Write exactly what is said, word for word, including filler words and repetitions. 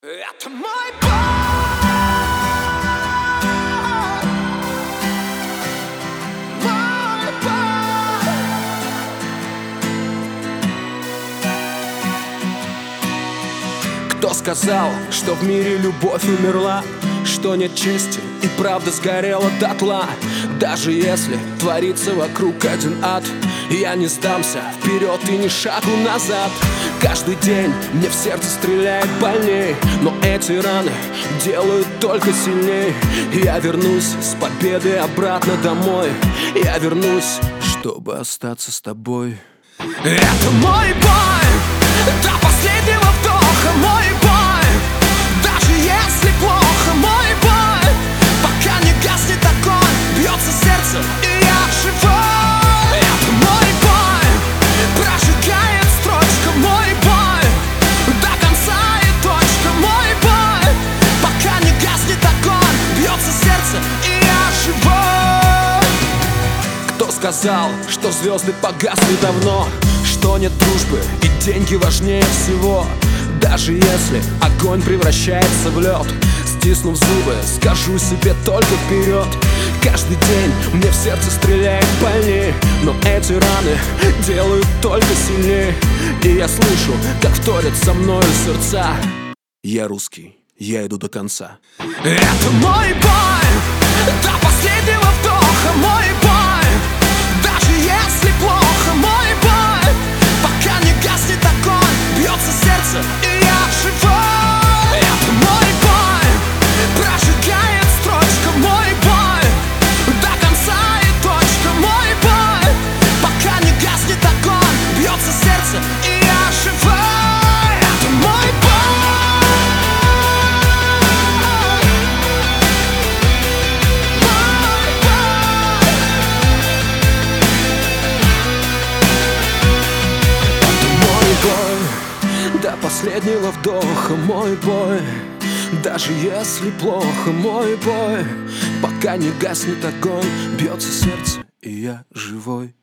Это мой бой, мой бой. Кто сказал, что в мире любовь умерла, что нет чести и правда сгорела дотла? Даже если творится вокруг один ад, я не сдамся вперед и ни шагу назад. Каждый день мне в сердце стреляет больней, но эти раны делают только сильней. Я вернусь с победой обратно домой. Я вернусь, чтобы остаться с тобой. Это мой бой, до последнего вдоха мой бой. Даже если плохо, мой бой. Пока не гаснет огонь, бьется сердце, и я живой. Это мой бой, прожигает строчка, мой бой. До конца и точка, мой бой. Пока не гаснет огонь, бьется сердце, и я живой. Кто сказал, что звезды погасли давно, что нет дружбы и деньги важнее всего? Даже если огонь превращается в лед, стиснув зубы, скажу себе только вперед. Каждый день мне в сердце стреляет больней, но эти раны делают только сильнее. И я слышу, как вторят со мною сердца. Я русский, я иду до конца. Это мой бой, до последнего вдоха мой бой. Даже если плохо, мой бой. Пока не гаснет огонь, бьется сердце, и я живой. Это мой бой, прожигает строчка, мой бой. До конца и точка, мой бой. Пока не гаснет огонь, бьется сердце, и я живой. Это мой бой, мой бой. Это мой бой, до последнего вдоха мой бой. Даже если плохо, мой бой. Пока не гаснет огонь, бьется сердце, и я живой.